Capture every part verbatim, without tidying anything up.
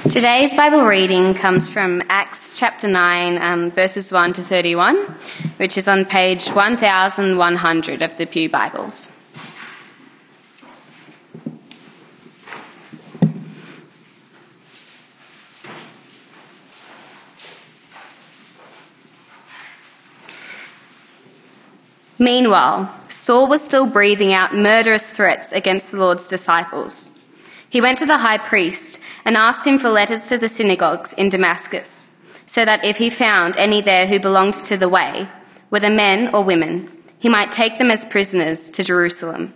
Today's Bible reading comes from Acts chapter nine, um, verses one to thirty-one, which is on page one thousand one hundred of the Pew Bibles. Meanwhile, Saul was still breathing out murderous threats against the Lord's disciples. He went to the high priest and asked him for letters to the synagogues in Damascus, so that if he found any there who belonged to the way, whether men or women, he might take them as prisoners to Jerusalem.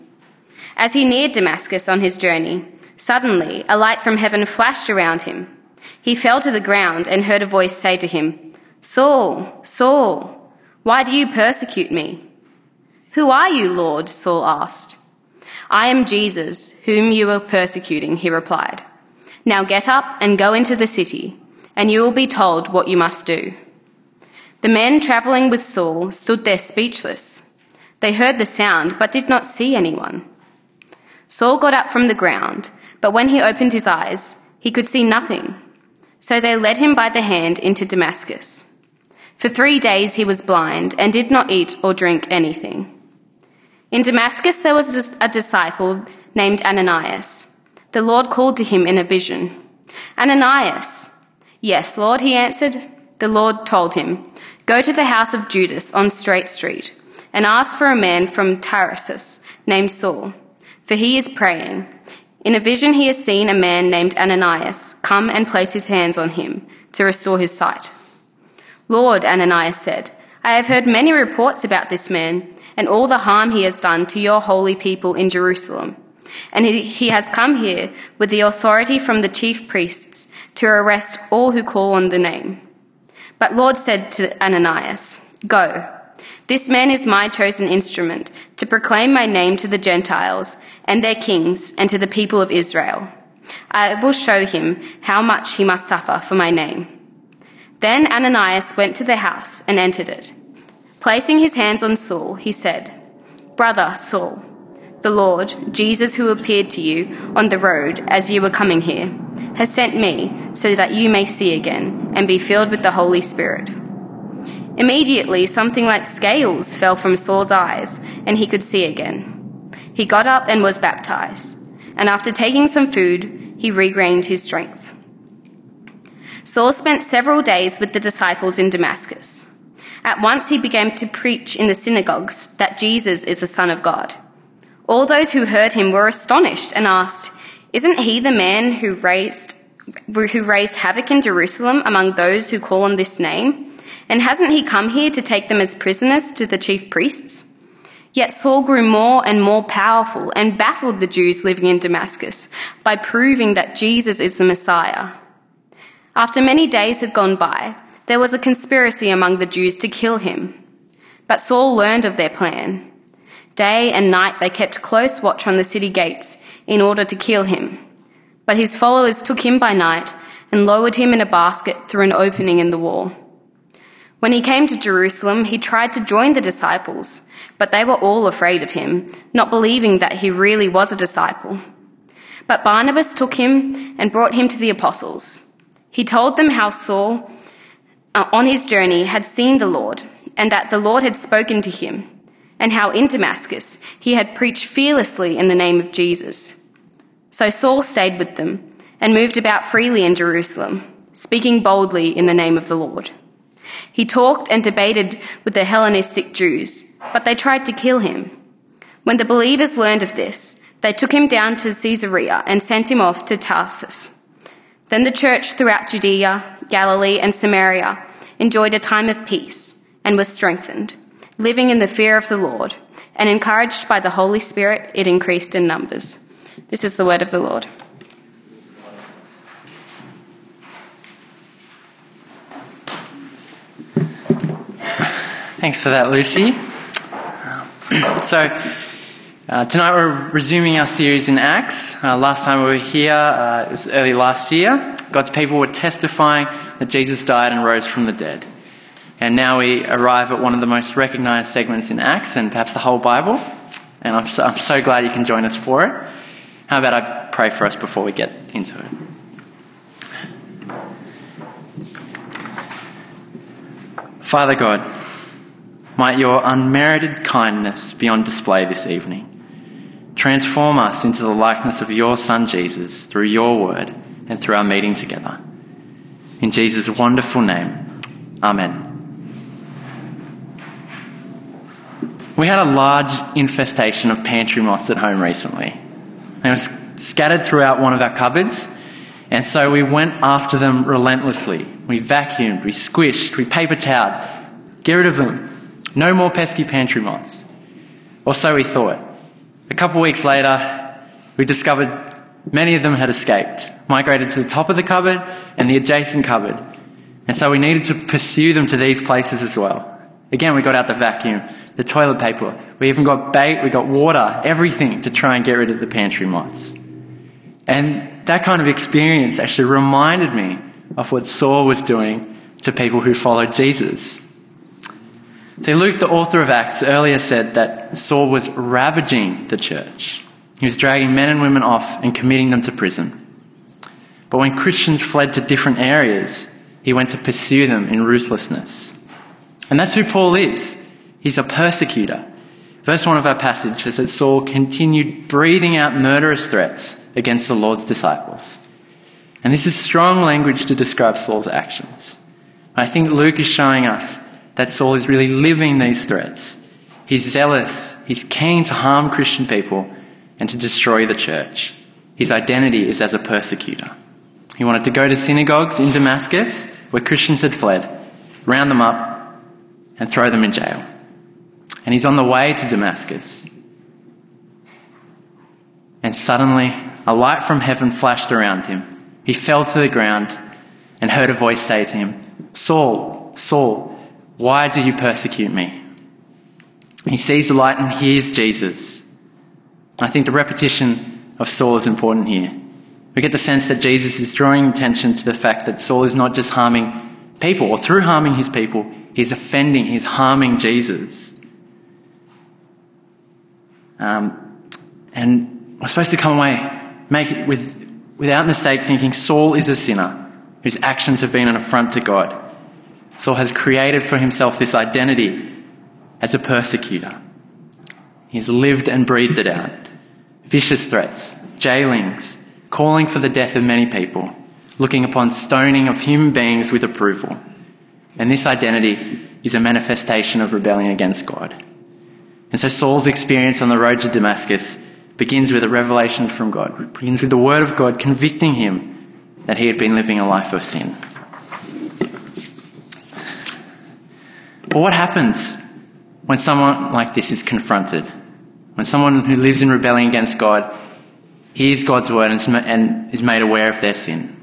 As he neared Damascus on his journey, suddenly a light from heaven flashed around him. He fell to the ground and heard a voice say to him, "Saul, Saul, why do you persecute me?" "Who are you, Lord?" Saul asked. "I am Jesus, whom you are persecuting," he replied. "Now get up and go into the city, and you will be told what you must do." The men travelling with Saul stood there speechless. They heard the sound, but did not see anyone. Saul got up from the ground, but when he opened his eyes, he could see nothing. So they led him by the hand into Damascus. For three days he was blind and did not eat or drink anything. In Damascus there was a disciple named Ananias. The Lord called to him in a vision. "Ananias." "Yes, Lord," he answered. The Lord told him, "Go to the house of Judas on Straight Street and ask for a man from Tarsus named Saul, for he is praying. In a vision he has seen a man named Ananias come and place his hands on him to restore his sight." "Lord," Ananias said, "I have heard many reports about this man and all the harm he has done to your holy people in Jerusalem. And he, he has come here with the authority from the chief priests to arrest all who call on the name." But Lord said to Ananias, "Go. This man is my chosen instrument to proclaim my name to the Gentiles and their kings and to the people of Israel. I will show him how much he must suffer for my name." Then Ananias went to the house and entered it. Placing his hands on Saul, he said, "Brother Saul, the Lord, Jesus, who appeared to you on the road as you were coming here, has sent me so that you may see again and be filled with the Holy Spirit." Immediately, something like scales fell from Saul's eyes, and he could see again. He got up and was baptized, and after taking some food, he regained his strength. Saul spent several days with the disciples in Damascus. At once he began to preach in the synagogues that Jesus is the Son of God. All those who heard him were astonished and asked, "Isn't he the man who raised who raised havoc in Jerusalem among those who call on this name? And hasn't he come here to take them as prisoners to the chief priests?" Yet Saul grew more and more powerful and baffled the Jews living in Damascus by proving that Jesus is the Messiah. After many days had gone by, there was a conspiracy among the Jews to kill him. But Saul learned of their plan. Day and night they kept close watch on the city gates in order to kill him. But his followers took him by night and lowered him in a basket through an opening in the wall. When he came to Jerusalem, he tried to join the disciples, but they were all afraid of him, not believing that he really was a disciple. But Barnabas took him and brought him to the apostles. He told them how Saul, Uh, on his journey, had seen the Lord, and that the Lord had spoken to him, and how in Damascus he had preached fearlessly in the name of Jesus. So Saul stayed with them and moved about freely in Jerusalem, speaking boldly in the name of the Lord. He talked and debated with the Hellenistic Jews, but they tried to kill him. When the believers learned of this, they took him down to Caesarea and sent him off to Tarsus. Then the church throughout Judea, Galilee, and Samaria enjoyed a time of peace and was strengthened, living in the fear of the Lord, and encouraged by the Holy Spirit, it increased in numbers. This is the word of the Lord. Thanks for that, Lucy. So, uh, tonight we're resuming our series in Acts. Uh, last time we were here, uh, it was early last year. God's people were testifying that Jesus died and rose from the dead. And now we arrive at one of the most recognised segments in Acts, and perhaps the whole Bible. And I'm so, I'm so glad you can join us for it. How about I pray for us before we get into it? Father God, might your unmerited kindness be on display this evening. Transform us into the likeness of your Son Jesus through your word and through our meeting together. In Jesus' wonderful name, amen. We had a large infestation of pantry moths at home recently. They were scattered throughout one of our cupboards, and so we went after them relentlessly. We vacuumed, we squished, we paper toweled. Get rid of them. No more pesky pantry moths. Or so we thought. A couple of weeks later, we discovered many of them had escaped, migrated to the top of the cupboard and the adjacent cupboard. And so we needed to pursue them to these places as well. Again, we got out the vacuum, the toilet paper. We even got bait, we got water, everything to try and get rid of the pantry moths. And that kind of experience actually reminded me of what Saul was doing to people who followed Jesus. See, Luke, the author of Acts, earlier said that Saul was ravaging the church. He was dragging men and women off and committing them to prison. But when Christians fled to different areas, he went to pursue them in ruthlessness. And that's who Paul is. He's a persecutor. Verse one of our passage says that Saul continued breathing out murderous threats against the Lord's disciples. And this is strong language to describe Saul's actions. I think Luke is showing us that Saul is really living these threats. He's zealous. He's keen to harm Christian people and to destroy the church. His identity is as a persecutor. He wanted to go to synagogues in Damascus where Christians had fled, round them up and throw them in jail. And he's on the way to Damascus. And suddenly a light from heaven flashed around him. He fell to the ground and heard a voice say to him, "Saul, Saul, why do you persecute me?" He sees the light and hears Jesus. I think the repetition of Saul is important here. We get the sense that Jesus is drawing attention to the fact that Saul is not just harming people, or through harming his people, he's offending, he's harming Jesus. Um, and we're supposed to come away, make it with, without mistake, thinking Saul is a sinner whose actions have been an affront to God. Saul has created for himself this identity as a persecutor. He has lived and breathed it out. Vicious threats, jailings, calling for the death of many people, looking upon stoning of human beings with approval. And this identity is a manifestation of rebellion against God. And so Saul's experience on the road to Damascus begins with a revelation from God. It begins with the word of God convicting him that he had been living a life of sin. But what happens when someone like this is confronted? When someone who lives in rebellion against God hears God's word and is made aware of their sin?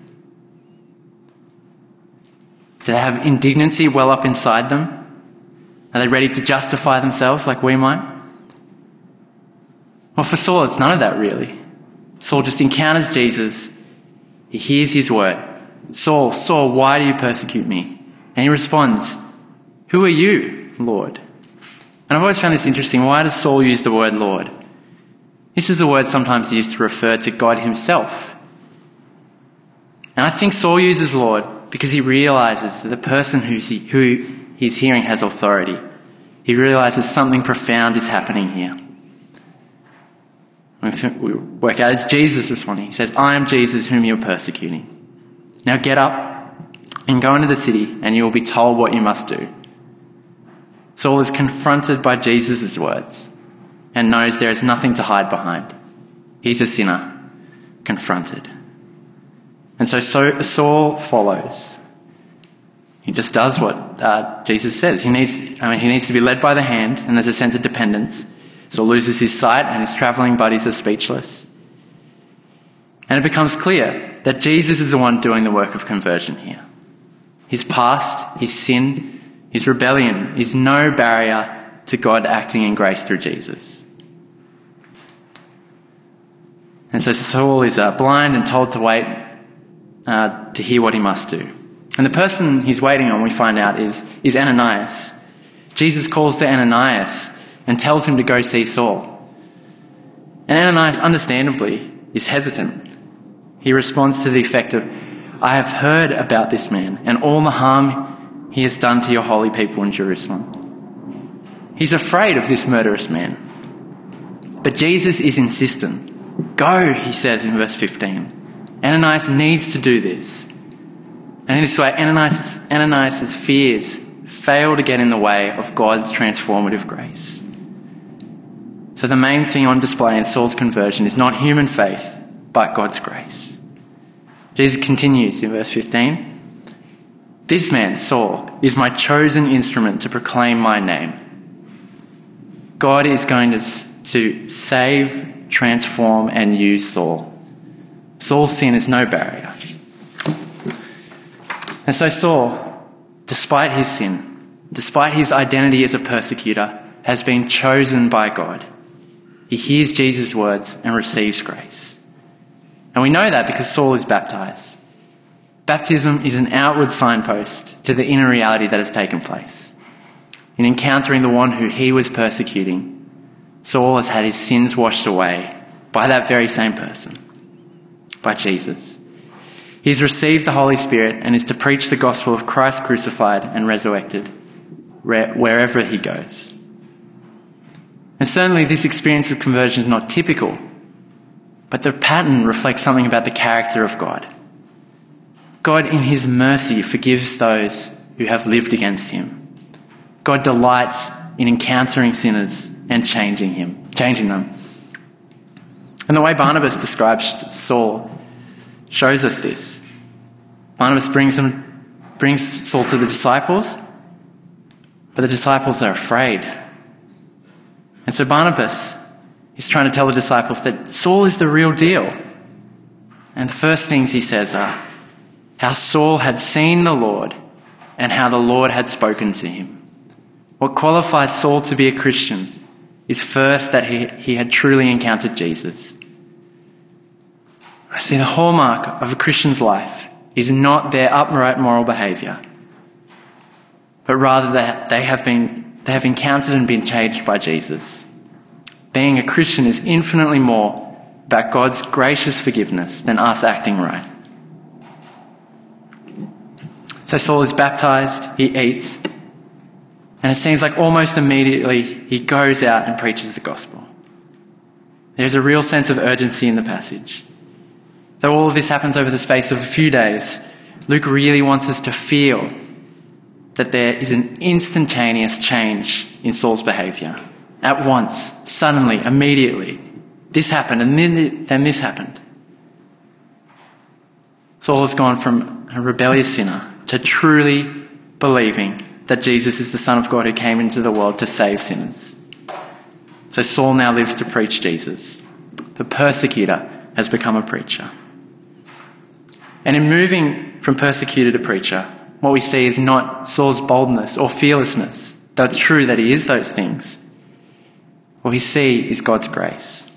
Do they have indignancy well up inside them? Are they ready to justify themselves like we might? Well, for Saul, it's none of that really. Saul just encounters Jesus. He hears his word. "Saul, Saul, why do you persecute me?" And he responds, "Who are you, Lord?" And I've always found this interesting. Why does Saul use the word Lord? This is a word sometimes used to refer to God himself. And I think Saul uses Lord because he realises that the person who's he, who he's hearing has authority. He realises something profound is happening here. We work out it's Jesus responding. He says, "I am Jesus whom you're persecuting. Now get up and go into the city and you will be told what you must do." Saul is confronted by Jesus' words and knows there is nothing to hide behind. He's a sinner, confronted. And so, so Saul follows. He just does what uh, Jesus says. He needs, I mean, he needs to be led by the hand, and there's a sense of dependence. Saul loses his sight and his travelling buddies are speechless. And it becomes clear that Jesus is the one doing the work of conversion here. His past, his sin, his rebellion is no barrier to God acting in grace through Jesus. And so Saul is uh, blind and told to wait uh, to hear what he must do. And the person he's waiting on, we find out, is, is Ananias. Jesus calls to Ananias and tells him to go see Saul. And Ananias, understandably, is hesitant. He responds to the effect of, I have heard about this man and all the harm he has done to your holy people in Jerusalem." He's afraid of this murderous man. But Jesus is insistent. "Go," he says in verse fifteen. Ananias needs to do this. And in this way, Ananias' Ananias' fears fail to get in the way of God's transformative grace. So the main thing on display in Saul's conversion is not human faith, but God's grace. Jesus continues in verse fifteen. "This man, Saul, is my chosen instrument to proclaim my name." God is going to, to save, transform, and use Saul. Saul's sin is no barrier. And so Saul, despite his sin, despite his identity as a persecutor, has been chosen by God. He hears Jesus' words and receives grace. And we know that because Saul is baptized. Baptism is an outward signpost to the inner reality that has taken place. In encountering the one who he was persecuting, Saul has had his sins washed away by that very same person, by Jesus. He's received the Holy Spirit and is to preach the gospel of Christ crucified and resurrected wherever he goes. And certainly this experience of conversion is not typical, but the pattern reflects something about the character of God. God in his mercy forgives those who have lived against him. God delights in encountering sinners and changing him, changing them. And the way Barnabas describes Saul shows us this. Barnabas brings him, brings Saul to the disciples, but the disciples are afraid. And so Barnabas is trying to tell the disciples that Saul is the real deal. And the first things he says are how Saul had seen the Lord and how the Lord had spoken to him. What qualifies Saul to be a Christian is first that he, he had truly encountered Jesus. I see the hallmark of a Christian's life is not their upright moral behaviour, but rather that they have been they have encountered and been changed by Jesus. Being a Christian is infinitely more about God's gracious forgiveness than us acting right. So Saul is baptized, he eats, and it seems like almost immediately he goes out and preaches the gospel. There's a real sense of urgency in the passage. Though all of this happens over the space of a few days, Luke really wants us to feel that there is an instantaneous change in Saul's behaviour. At once, suddenly, immediately. This happened and then, then this happened. Saul has gone from a rebellious sinner to truly believing that Jesus is the Son of God who came into the world to save sinners. So Saul now lives to preach Jesus. The persecutor has become a preacher. And in moving from persecutor to preacher, what we see is not Saul's boldness or fearlessness, though it's true that he is those things. What we see is God's grace.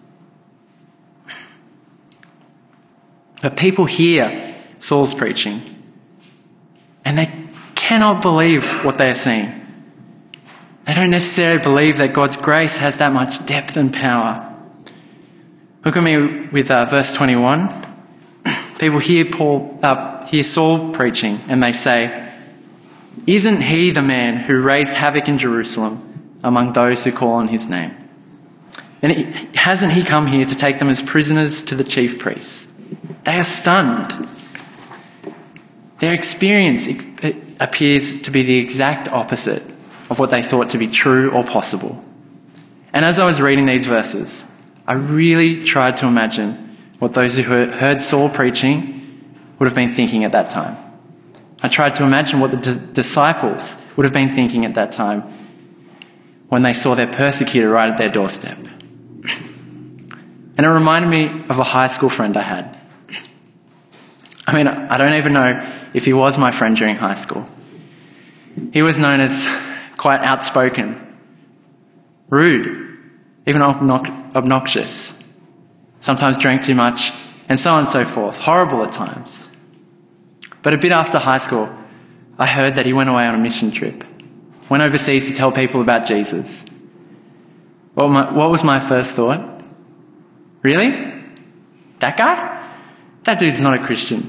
But people hear Saul's preaching and they cannot believe what they are seeing. They don't necessarily believe that God's grace has that much depth and power. Look at me with uh, verse twenty-one. People hear Paul, uh, hear Saul preaching, and they say, "Isn't he the man who raised havoc in Jerusalem among those who call on his name? And he, hasn't he come here to take them as prisoners to the chief priests?" They are stunned. Their experience appears to be the exact opposite of what they thought to be true or possible. And as I was reading these verses, I really tried to imagine what those who heard Saul preaching would have been thinking at that time. I tried to imagine what the d- disciples would have been thinking at that time when they saw their persecutor right at their doorstep. And it reminded me of a high school friend I had. I mean, I don't even know if he was my friend during high school. He was known as quite outspoken, rude, even obnox- obnoxious. Sometimes drank too much, and so on and so forth. Horrible at times. But a bit after high school, I heard that he went away on a mission trip. Went overseas to tell people about Jesus. What, my, what was my first thought? Really? That guy? That dude's not a Christian.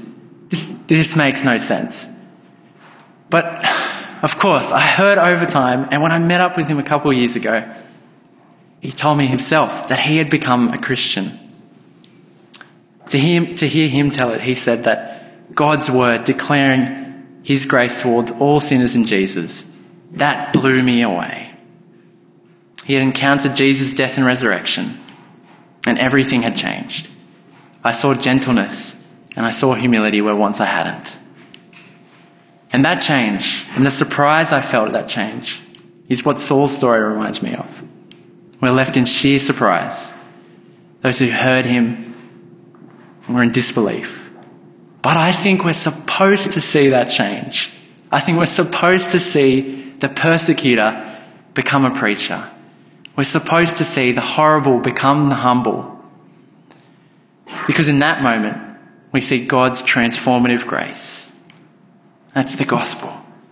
this, this makes no sense. But, of course, I heard over time, and when I met up with him a couple of years ago, he told me himself that he had become a Christian. To hear, to hear him tell it, he said that God's word declaring his grace towards all sinners in Jesus, that blew me away. He had encountered Jesus' death and resurrection, and everything had changed. I saw gentleness and I saw humility where once I hadn't. And that change, and the surprise I felt at that change, is what Saul's story reminds me of. We're left in sheer surprise. Those who heard him were in disbelief. But I think we're supposed to see that change. I think we're supposed to see the persecutor become a preacher. We're supposed to see the horrible become the humble. Because in that moment, we see God's transformative grace. That's the gospel.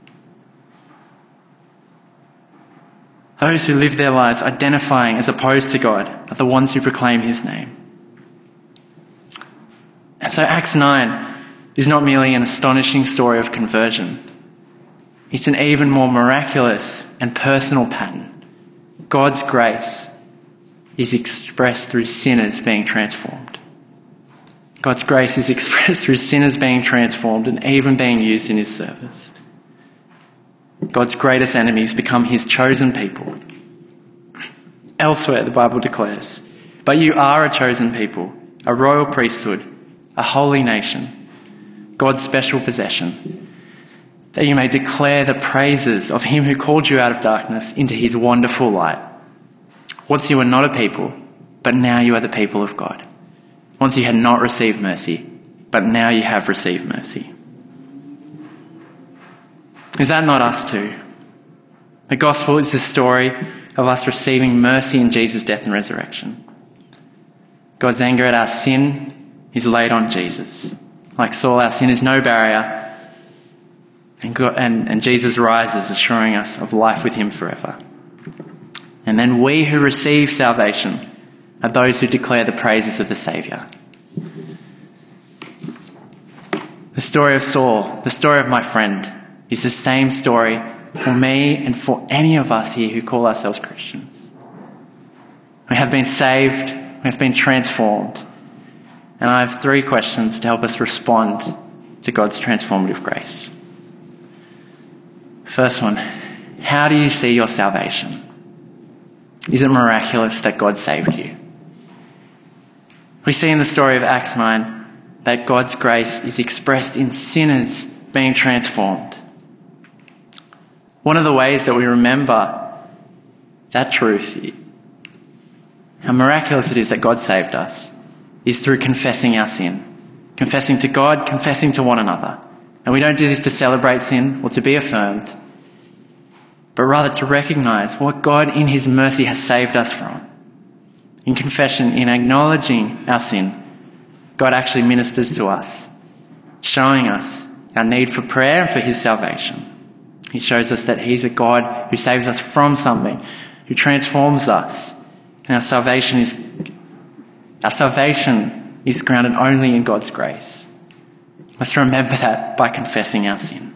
Those who live their lives identifying as opposed to God are the ones who proclaim his name. And so Acts nine is not merely an astonishing story of conversion. It's an even more miraculous and personal pattern. God's grace is expressed through sinners being transformed. God's grace is expressed through sinners being transformed and even being used in his service. God's greatest enemies become his chosen people. Elsewhere, the Bible declares, "But you are a chosen people, a royal priesthood, a holy nation, God's special possession, that you may declare the praises of him who called you out of darkness into his wonderful light. Once you were not a people, but now you are the people of God. Once you had not received mercy, but now you have received mercy." Is that not us too? The gospel is the story of us receiving mercy in Jesus' death and resurrection. God's anger at our sin is laid on Jesus. Like Saul, our sin is no barrier, and, God, and, and Jesus rises, assuring us of life with him forever. And then we who receive salvation are those who declare the praises of the Saviour. The story of Saul, the story of my friend, is the same story for me and for any of us here who call ourselves Christians. We have been saved, we have been transformed, and I have three questions to help us respond to God's transformative grace. First one, how do you see your salvation? Is it miraculous that God saved you? We see in the story of Acts nine that God's grace is expressed in sinners being transformed. One of the ways that we remember that truth, how miraculous it is that God saved us, is through confessing our sin. Confessing to God, confessing to one another. And we don't do this to celebrate sin or to be affirmed, but rather to recognise what God in his mercy has saved us from. In confession, in acknowledging our sin, God actually ministers to us, showing us our need for prayer and for his salvation. He shows us that he's a God who saves us from something, who transforms us. And our salvation is, our salvation is grounded only in God's grace. Let's remember that by confessing our sin.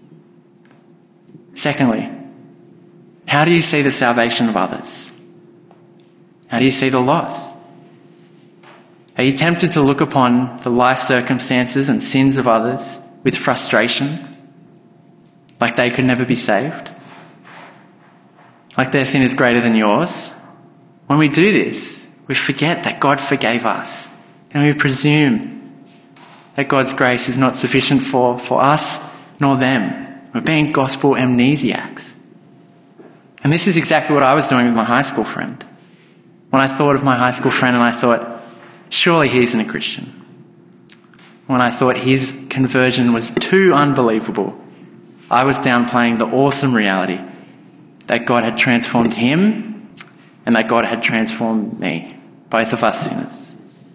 Secondly, how do you see the salvation of others? How do you see the loss? Are you tempted to look upon the life circumstances and sins of others with frustration? Like they could never be saved? Like their sin is greater than yours? When we do this, we forget that God forgave us, and we presume that God's grace is not sufficient for, for us nor them. We're being gospel amnesiacs. And this is exactly what I was doing with my high school friend. When I thought of my high school friend and I thought, surely he isn't a Christian. When I thought his conversion was too unbelievable, I was downplaying the awesome reality that God had transformed him and that God had transformed me, both of us sinners.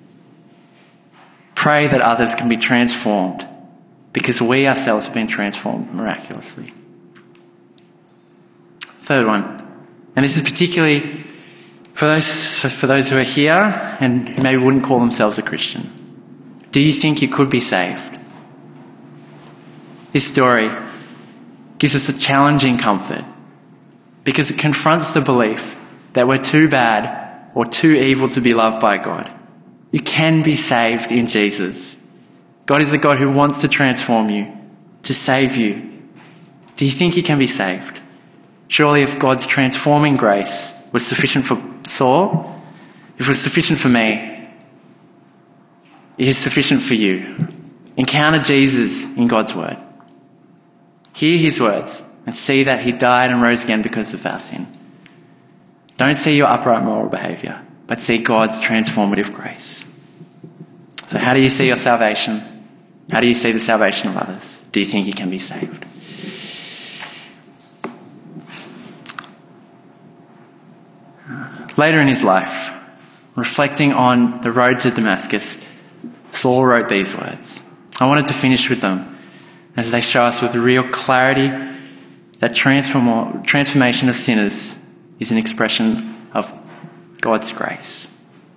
Pray that others can be transformed because we ourselves have been transformed miraculously. Third one, and this is particularly for those, for those who are here and who maybe wouldn't call themselves a Christian. Do you think you could be saved? This story gives us a challenging comfort because it confronts the belief that we're too bad or too evil to be loved by God. You can be saved in Jesus. God is the God who wants to transform you, to save you. Do you think you can be saved? Surely if God's transforming grace was sufficient for Saul, if it was sufficient for me, it is sufficient for you. Encounter Jesus in God's word. Hear his words and see that he died and rose again because of our sin. Don't see your upright moral behaviour, but see God's transformative grace. So how do you see your salvation? How do you see the salvation of others? Do you think you can be saved? Later in his life, reflecting on the road to Damascus, Saul wrote these words. I wanted to finish with them as they show us with real clarity that transform- transformation of sinners is an expression of God's grace.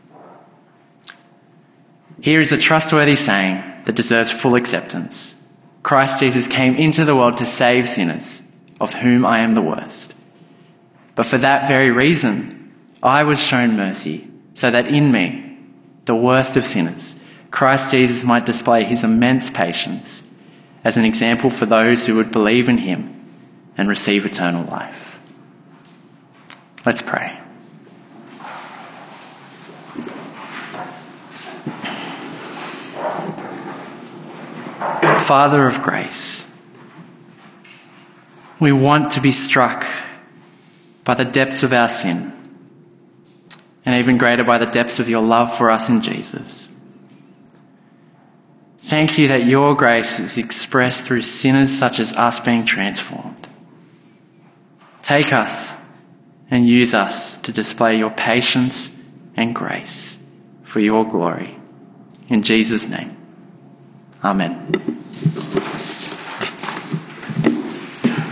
Here is a trustworthy saying that deserves full acceptance. Christ Jesus came into the world to save sinners, of whom I am the worst. But for that very reason, I was shown mercy, so that in me, the worst of sinners, Christ Jesus might display his immense patience as an example for those who would believe in him and receive eternal life. Let's pray. Father of grace, we want to be struck by the depths of our sin, and even greater by the depths of your love for us in Jesus. Thank you that your grace is expressed through sinners such as us being transformed. Take us and use us to display your patience and grace for your glory. In Jesus' name, amen.